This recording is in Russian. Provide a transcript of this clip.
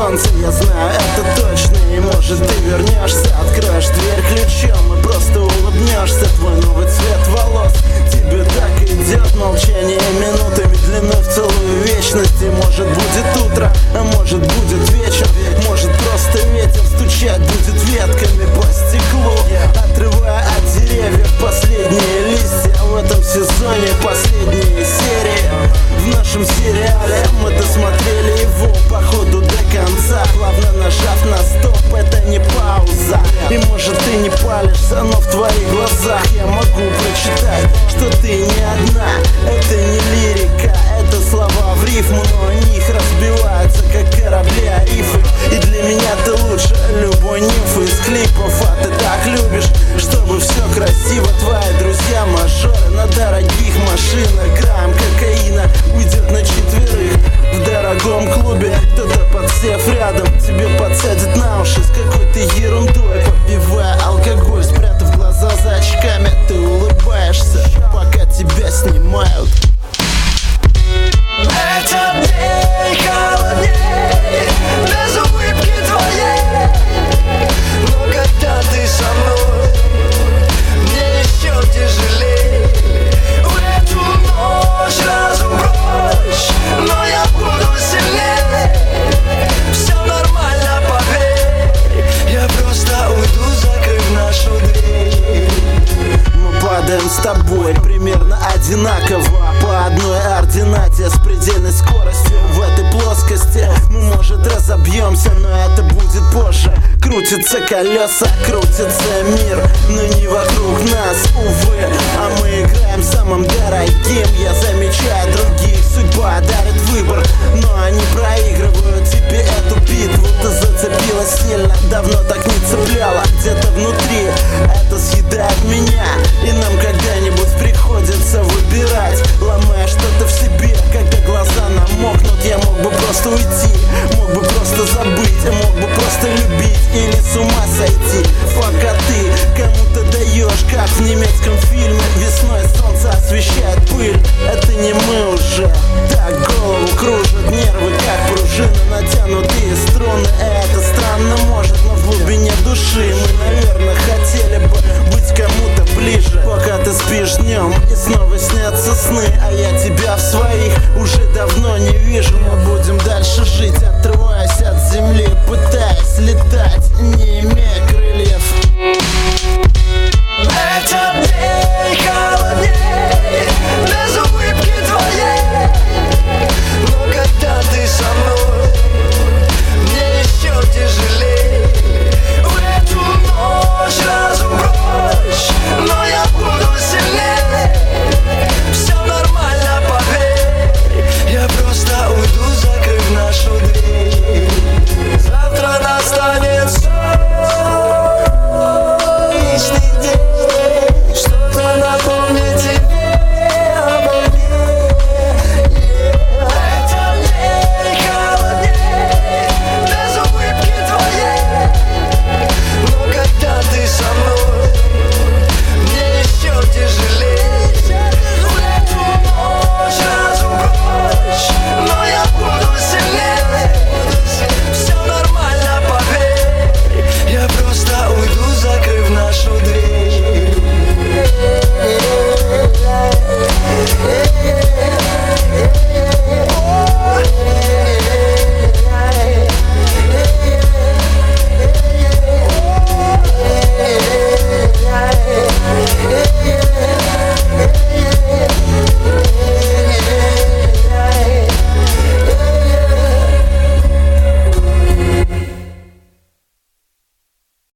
солнце, я знаю это точно. И может ты вернешься, откроешь дверь ключом и просто улыбнешься. Твой новый цвет волос тебе так идет. Молчание минутами длиной в целую вечность. И может будет утро, а может будет вечер. Может просто ветер стучать будет ветками по стеклу, отрывая от деревьев последние листья. В этом сезоне последние серии. В нашем сериале мы досмотрели его по ходу до конца, плавно нажав на стоп, это не пауза. И может ты не палишься, но в твоих глазах я могу прочитать, что ты не одна. Это не лирика, это слова в рифму, но они их разбиваются, как корабли о рифы. И для меня ты лучше любой нимфы из клипов. А ты так любишь, чтобы все красиво. Твои друзья мажоры на дорогих машинах. Грамм кокаина уйдет на четверых в дорогом клубе. Кто-то подсев рядом тебе подсадит на уши с какой-то ерундой, попивая алкоголь, спрятав глаза за очками. Ты улыбаешься, пока тебя снимают. Этот день холодней без улыбки твоей, но когда ты со мной, мне еще тяжелей. В эту ночь разум прочь, но я буду сильней. Все нормально, поверь, я просто уйду, закрыв нашу дверь. Мы падаем с тобой примерно одинаково, по одной ординате с предельной скоростью. В этой плоскости мы, может, разобьемся, но это будет позже. Крутятся колеса, крутится мир, но не вокруг нас, увы. А мы играем самым дорогим. Я замечаю других, судьба дарит выбор, но они проигрывают тебе эту битву. Ты зацепилась сильно, давно так не цепляла. Где-то внутри это съедает меня, и нам когда-нибудь приходится выбирать, ломая что-то в себе. Когда глаза намокнут, я мог бы просто уйти, мог бы просто забыть, мог бы просто любить или с ума сойти.